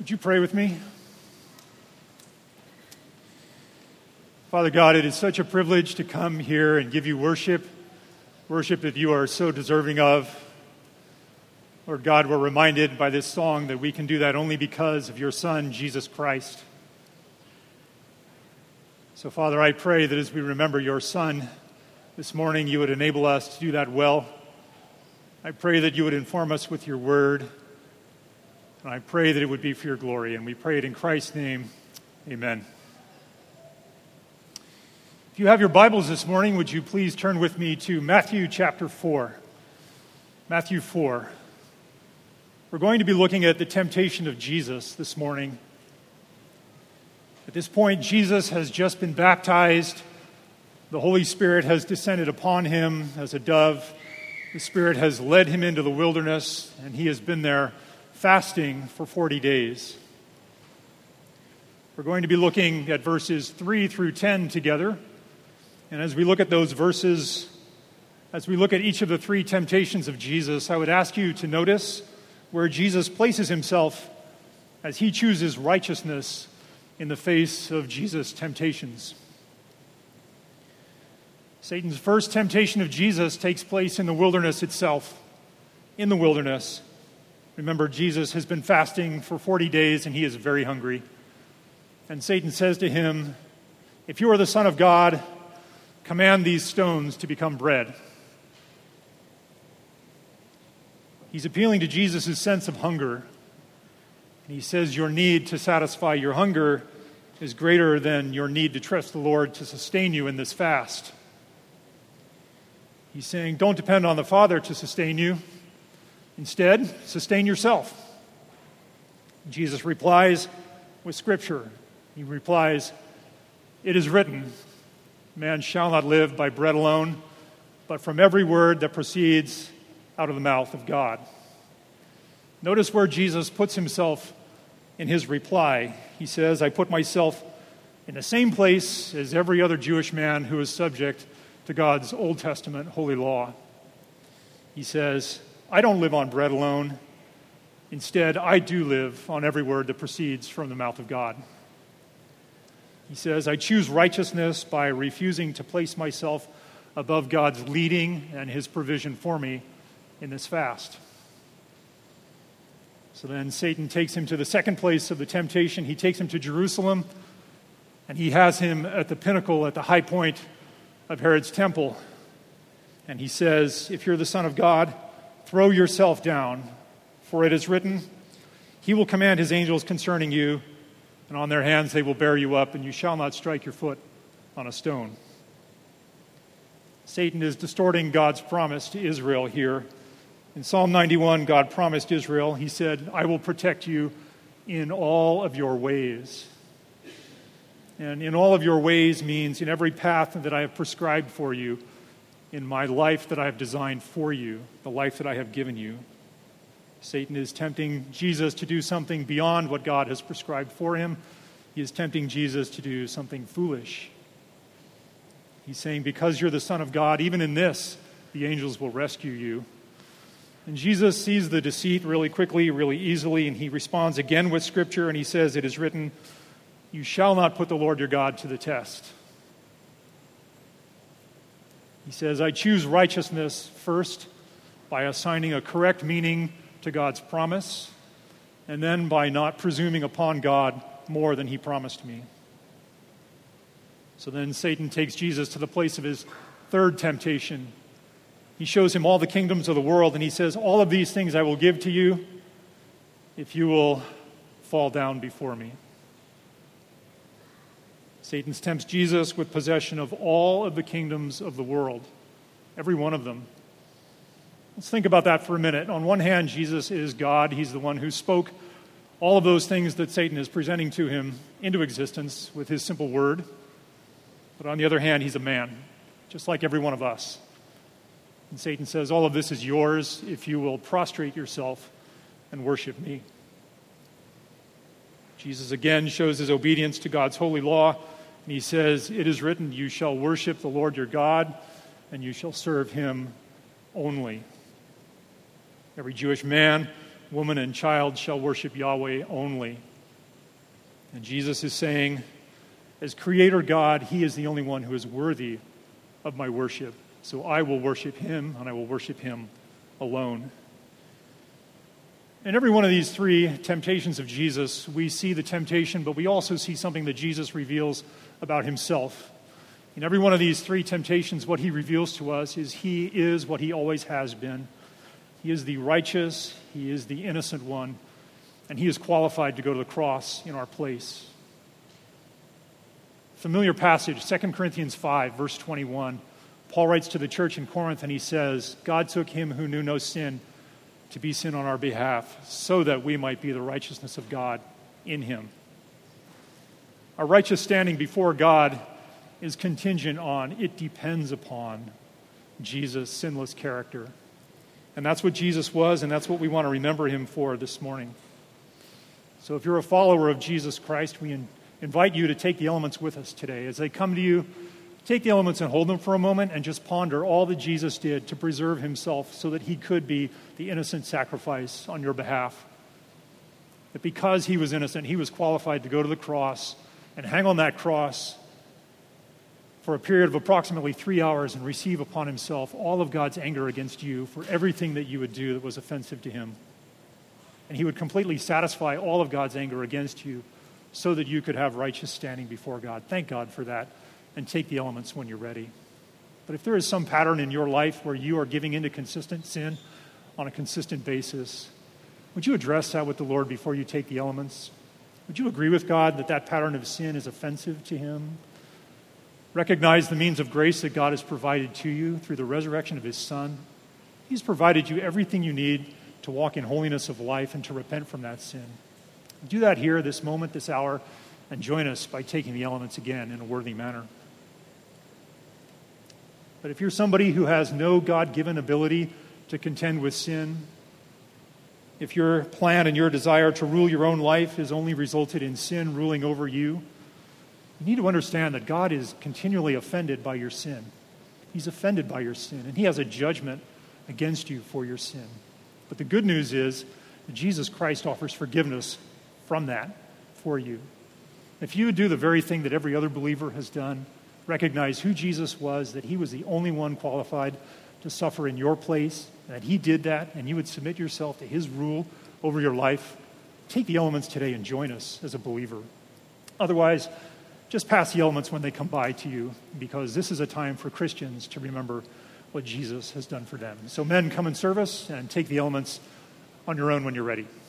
Would you pray with me? Father God, it is such a privilege to come here and give you worship that you are so deserving of. Lord God, we're reminded by this song that we can do that only because of your Son, Jesus Christ. So, Father, I pray that as we remember your Son this morning, you would enable us to do that well. I pray that you would inform us with your word. And I pray that it would be for your glory. And we pray it in Christ's name. Amen. If you have your Bibles this morning, would you please turn with me to Matthew chapter 4. Matthew 4. We're going to be looking at the temptation of Jesus this morning. At this point, Jesus has just been baptized. The Holy Spirit has descended upon him as a dove. The Spirit has led him into the wilderness, and he has been there fasting for 40 days. We're going to be looking at verses 3 through 10 together. And as we look at those verses, as we look at each of the three temptations of Jesus, I would ask you to notice where Jesus places himself as he chooses righteousness in the face of Jesus' temptations. Satan's first temptation of Jesus takes place in the wilderness itself. In the wilderness. Remember, Jesus has been fasting for 40 days and he is very hungry. And Satan says to him, "If you are the Son of God, command these stones to become bread." He's appealing to Jesus' sense of hunger. And he says your need to satisfy your hunger is greater than your need to trust the Lord to sustain you in this fast. He's saying, don't depend on the Father to sustain you. Instead, sustain yourself. Jesus replies with Scripture. He replies, "It is written, man shall not live by bread alone, but from every word that proceeds out of the mouth of God." Notice where Jesus puts himself in his reply. He says, "I put myself in the same place as every other Jewish man who is subject to God's Old Testament holy law." He says, "I don't live on bread alone. Instead, I do live on every word that proceeds from the mouth of God." He says, "I choose righteousness by refusing to place myself above God's leading and his provision for me in this fast." So then Satan takes him to the second place of the temptation. He takes him to Jerusalem, and he has him at the pinnacle, at the high point of Herod's temple. And he says, "If you're the Son of God, throw yourself down, for it is written, he will command his angels concerning you, and on their hands they will bear you up, and you shall not strike your foot on a stone." Satan is distorting God's promise to Israel here. In Psalm 91, God promised Israel, he said, "I will protect you in all of your ways." And in all of your ways means in every path that I have prescribed for you, in my life that I have designed for you, the life that I have given you. Satan is tempting Jesus to do something beyond what God has prescribed for him. He is tempting Jesus to do something foolish. He's saying, because you're the Son of God, even in this, the angels will rescue you. And Jesus sees the deceit really quickly, really easily, and he responds again with Scripture, and he says, "It is written, you shall not put the Lord your God to the test." He says, "I choose righteousness first by assigning a correct meaning to God's promise, and then by not presuming upon God more than he promised me." So then Satan takes Jesus to the place of his third temptation. He shows him all the kingdoms of the world, and he says, "All of these things I will give to you if you will fall down before me." Satan tempts Jesus with possession of all of the kingdoms of the world, every one of them. Let's think about that for a minute. On one hand, Jesus is God. He's the one who spoke all of those things that Satan is presenting to him into existence with his simple word. But on the other hand, he's a man, just like every one of us. And Satan says, all of this is yours if you will prostrate yourself and worship me. Jesus again shows his obedience to God's holy law, and he says, "It is written, you shall worship the Lord your God, and you shall serve him only." Every Jewish man, woman, and child shall worship Yahweh only. And Jesus is saying, as Creator God, He is the only one who is worthy of my worship. So I will worship Him, and I will worship Him alone. In every one of these three temptations of Jesus, we see the temptation, but we also see something that Jesus reveals about Himself. In every one of these three temptations, what He reveals to us is He is what He always has been. He is the righteous, He is the innocent one, and He is qualified to go to the cross in our place. Familiar passage, 2 Corinthians 5, verse 21. Paul writes to the church in Corinth, and he says, God took Him who knew no sin to be sin on our behalf, so that we might be the righteousness of God in Him. Our righteous standing before God is contingent on, it depends upon Jesus' sinless character. And that's what Jesus was, and that's what we want to remember Him for this morning. So if you're a follower of Jesus Christ, we invite you to take the elements with us today. As they come to you, take the elements and hold them for a moment and just ponder all that Jesus did to preserve Himself so that He could be the innocent sacrifice on your behalf. That because He was innocent, He was qualified to go to the cross and hang on that cross for a period of approximately 3 hours and receive upon Himself all of God's anger against you for everything that you would do that was offensive to Him. And He would completely satisfy all of God's anger against you so that you could have righteous standing before God. Thank God for that, and take the elements when you're ready. But if there is some pattern in your life where you are giving into consistent sin on a consistent basis, would you address that with the Lord before you take the elements? Would you agree with God that that pattern of sin is offensive to Him? Recognize the means of grace that God has provided to you through the resurrection of His Son. He's provided you everything you need to walk in holiness of life and to repent from that sin. Do that here, this moment, this hour, and join us by taking the elements again in a worthy manner. But if you're somebody who has no God-given ability to contend with sin, if your plan and your desire to rule your own life has only resulted in sin ruling over you, you need to understand that God is continually offended by your sin. He's offended by your sin, and He has a judgment against you for your sin. But the good news is that Jesus Christ offers forgiveness from that for you. If you would do the very thing that every other believer has done, recognize who Jesus was, that He was the only one qualified to suffer in your place, that He did that, and you would submit yourself to His rule over your life, take the elements today and join us as a believer. Otherwise, just pass the elements when they come by to you, because this is a time for Christians to remember what Jesus has done for them. So men, come and serve us and take the elements on your own when you're ready.